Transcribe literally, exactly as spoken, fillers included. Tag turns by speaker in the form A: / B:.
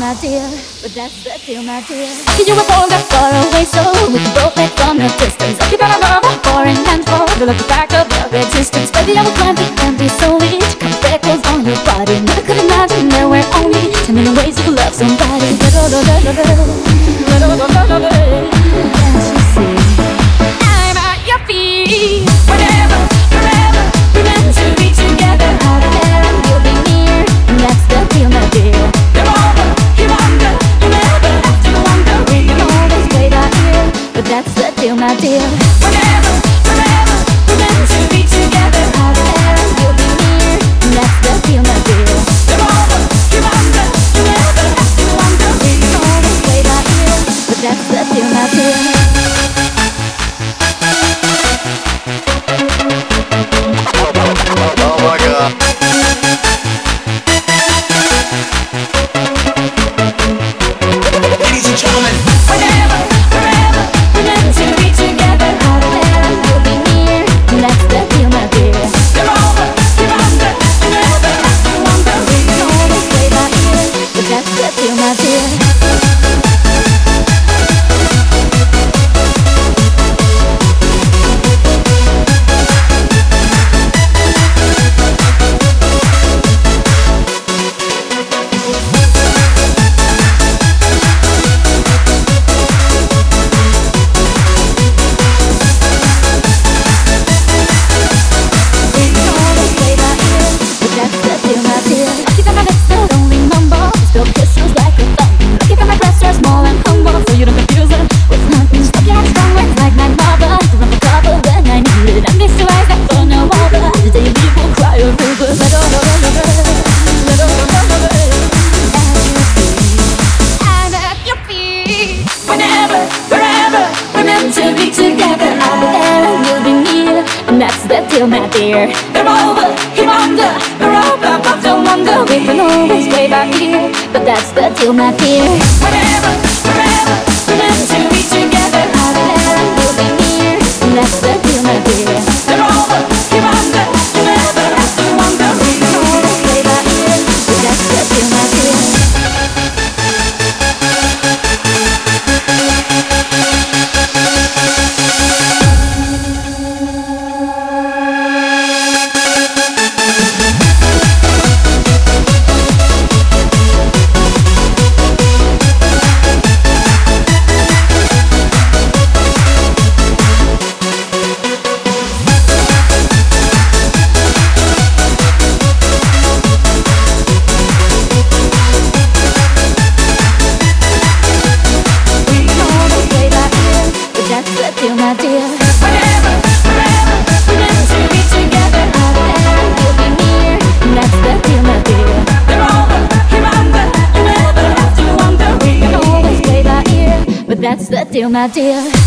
A: my dear. But that's the deal, my dear. You were born that far away, so we can both make from a distance. You're gonna love a foreign handful, the love the fact of your existence. Baby, I will climb the empty solely to come freckles on your body. Never could imagine there were only ten million ways to love somebody. Can't you see? I'm at your feet. Whenever, forever, we're meant to be together. Out there and you'll be near, and that's the deal, my dear. You're over, you wonder, you never have to wonder. We can always wait out here, but that's the deal, my dear. Whenever, forever, we're meant to be together. Out there and you'll be near, and that's the deal, my dear. You're over, you wonder, you never have to wonder. We can always wait out here, but that's the deal, my dear.
B: Oh my God. Ladies and gentlemen,
A: whenever, forever, we're meant to be together. Out there and you'll be near, and that's the deal, my dear. You're over, you're under, you never have to wonder. We can always wait out here, but that's the deal, my dear. My dear, they're over, you're under, they're over, above, don't wonder. We can always wait out here, but that's the deal, my dear. Whenever, forever, we're meant to be together. Out there and you'll be near, and that's the deal, my dear. They're over, you're under, you never have to wonder. We can always wait out here, but that's the deal, my dear. My dear, whenever, forever, we're meant to be together. Out there and you'll be near, and that's the deal, my dear. They're over, you're under, you never have to wonder. We can always wait out here, but that's the deal, my dear.